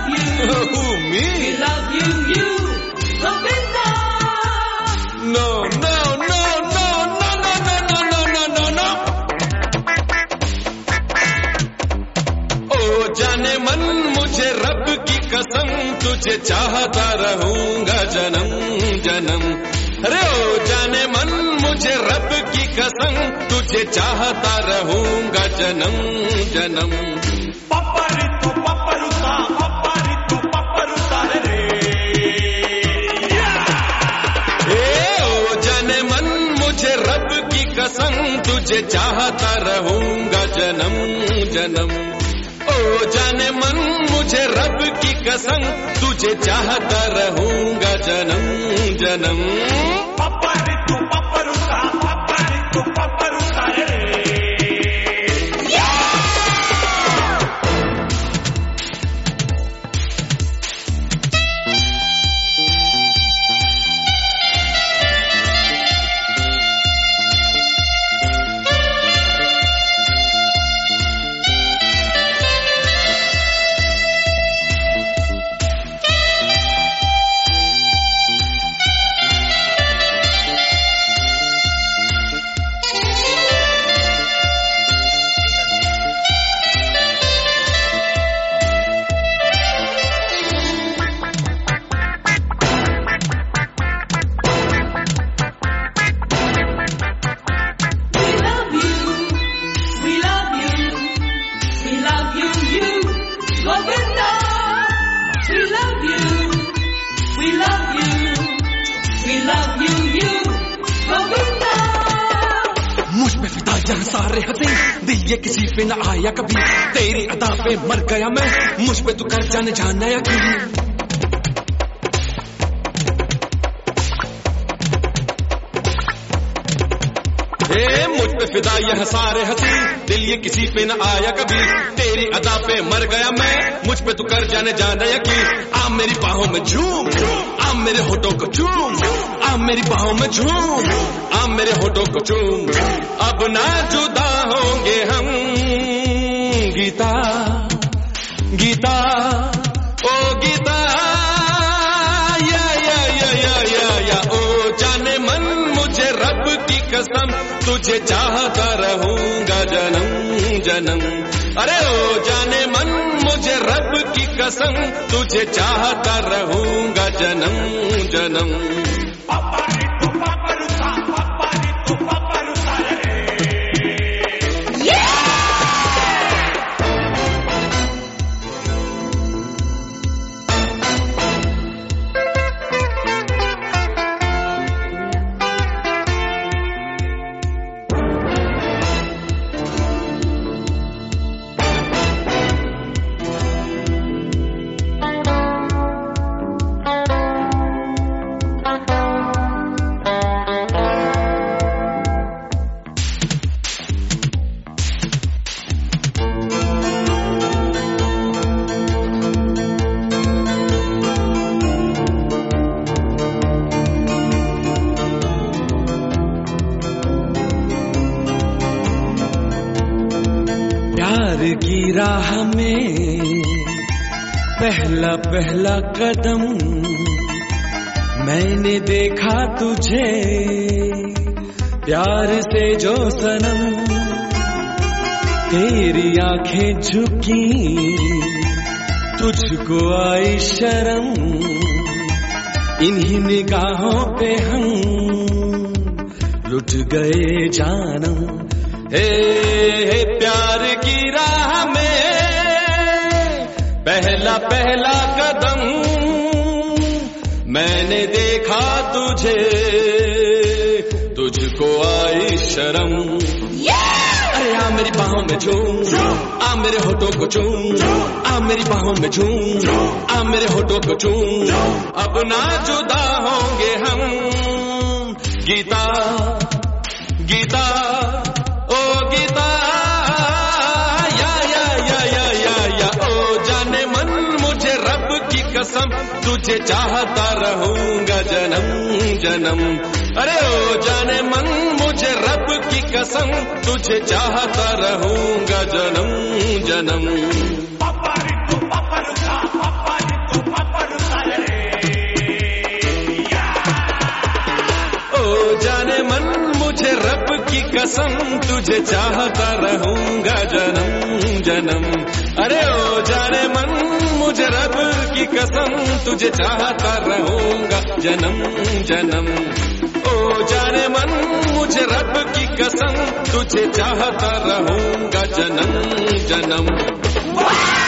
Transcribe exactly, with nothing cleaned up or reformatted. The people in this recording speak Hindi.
love you. Who, me? We love you, you, Govinda. No, no, no, no, no, no, no, no, no, no, no. ओ जाने मन मुझे रब की कसम, तुझे चाहता रहूंगा जन्म जन्म। अरे ओ जाने मन मुझे रब की कसम, तुझे चाहता रहूंगा जन्म जन्म। पपरितु पपरुता पपरितु पपरुता रे। ए ओ जाने मन मुझे रब की कसम, तुझे चाहता रहूंगा जन्म जन्म। ओ जाने मन मुझे रब की कसम, तुझे चाहता रहूंगा जन्म जन्म। पपरितु पपरुता पपरितु पपरुता रे। यहाँ सारे हंसे, दिल ये किसी पे न आया कभी, तेरी अदा पे मर गया मैं, मुझ पे तू कर जाने जाना यकीन। ए मुझ पे फिदा यहाँ सारे हंसी, दिल ये किसी पे न आया कभी, तेरी अदा पे मर गया मैं, मुझ पे तू कर जाने जाना यकीन। आ मेरी बाहों में झूम, आ मेरे होठों को चूम, आ मेरी बाहों में झूम, आ मेरे होठों को चूम। अब ना जुदा होंगे हम गीता गीता ओ गीता, या या या या या या ओ जाने मन मुझे रब की कसम, तुझे चाहता रहूंगा जन्म जन्म। अरे ओ जाने मन मुझे रब की कसम, तुझे चाहता रहूंगा जन्म जन्म। प्यार की राह में पहला पहला कदम, मैंने देखा तुझे प्यार से जो सनम, तेरी आंखें झुकी तुझको आई शर्म, इन्हीं निगाहों पे हम लुट गए जानम। हे, हे प्यार की राह में पहला पहला कदम, मैंने देखा तुझे तुझको आई शर्म। अरे आ मेरी बाहों में झूम, आ मेरे होठों को चूम, आ मेरी बाहों में झूम, आ मेरे होठों को चूम। अब ना जुदा होंगे हम गीता गीता ओ गीता, या या या या या या ओ जाने मन मुझे रब की कसम, तुझे चाहता रहूंगा जन्म जन्म। अरे ओ जाने मन मुझे रब की कसम, तुझे चाहता रहूंगा जन्म जन्म। कसम तुझे चाहता रहूंगा जन्म जन्म। अरे ओ जाने मन मुझे रब की कसम तुझे चाहता रहूंगा जन्म जन्म। ओ जाने मन मुझे रब की कसम तुझे चाहता रहूंगा जन्म जन्म।